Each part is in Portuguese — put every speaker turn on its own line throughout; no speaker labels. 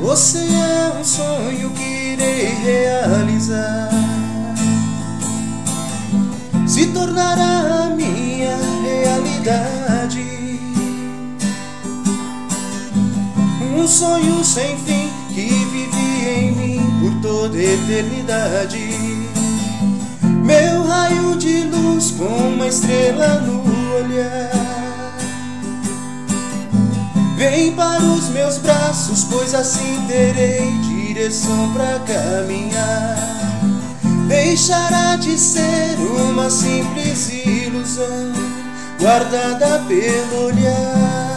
Você é um sonho que irei realizar, se tornará a minha realidade. Um sonho sem fim que vive em mim por toda a eternidade. Meu raio de luz com uma estrela no olhar. Vem para os meus braços, pois assim terei direção pra caminhar. Deixará de ser uma simples ilusão guardada pelo olhar.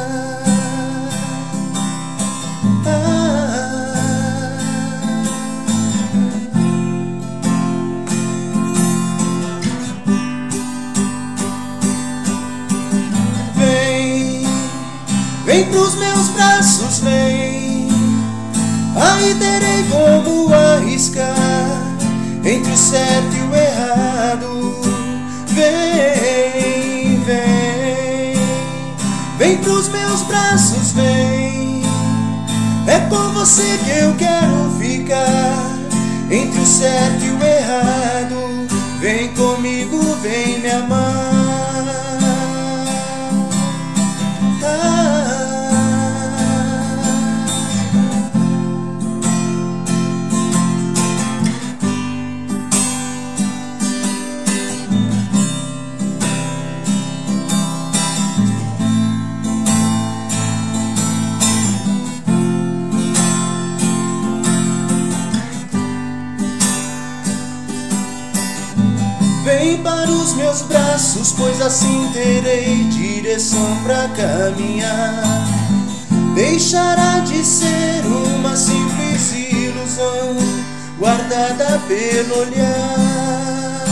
Vem pros meus braços, vem. Aí terei como arriscar entre o certo e o errado. Vem, vem. Vem pros meus braços, vem. É com você que eu quero ficar entre o certo e o errado. Vem comigo, vem me amar. Vem para os meus braços, pois assim terei direção pra caminhar. Deixará de ser uma simples ilusão guardada pelo olhar.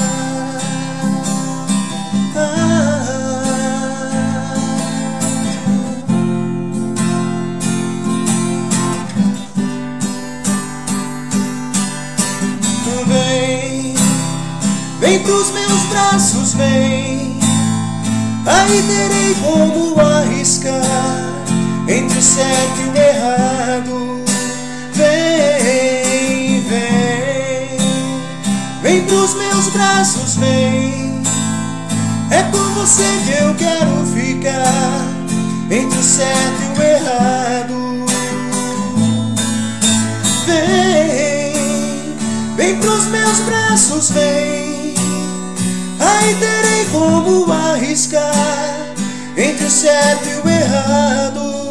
Vem pros meus braços, vem. Aí terei como arriscar entre o certo e o errado. Vem, vem. Vem pros meus braços, vem. É com você que eu quero ficar entre o certo e o errado. Vem, vem pros meus braços, vem. Aí terei como arriscar entre o certo e o errado.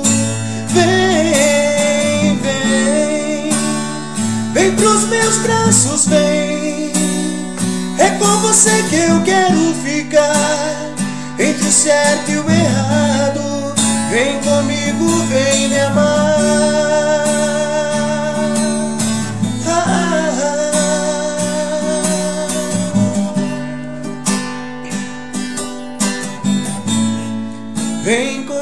Vem, vem. Vem pros meus braços, vem. É com você que eu quero ficar entre o certo e o errado. Vem comigo, vem me amar. Vem